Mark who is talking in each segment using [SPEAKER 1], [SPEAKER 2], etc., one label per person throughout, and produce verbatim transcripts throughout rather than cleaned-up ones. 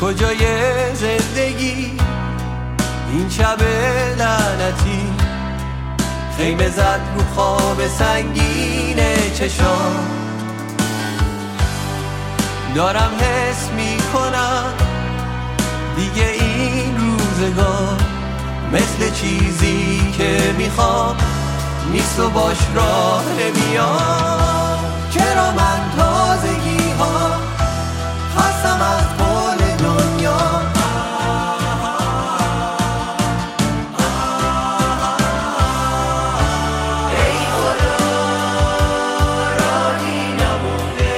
[SPEAKER 1] کجای زندگی این شب لعنتی خیمه زد رو خواب سنگین چشام. دارم حس میکنم دیگه این روزگار مثل چیزی که میخوام نیست و باش راه نمیام. چرا من تازگی ها خستم از قول دنیا، ای خدا راهی نمونده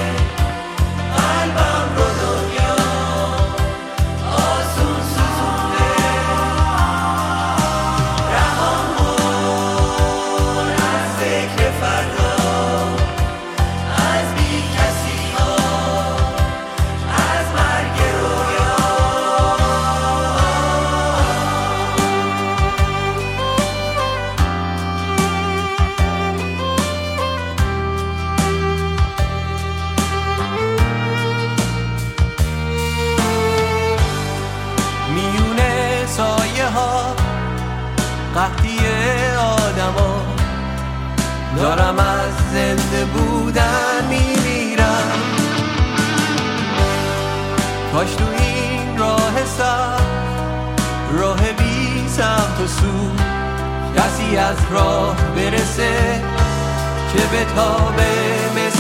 [SPEAKER 1] قلبم رو دنیا آسون سوزونده. رهام کن از ذکر فردا، از بی کسی ها، از مرگ رویا. میونه سایه ها قحطی آدم ها، دارم از زنده بودن میمیرم. کاش تو این راه سخت، راه بی سمت و سو، کسی از راه برسه که بتابه مثل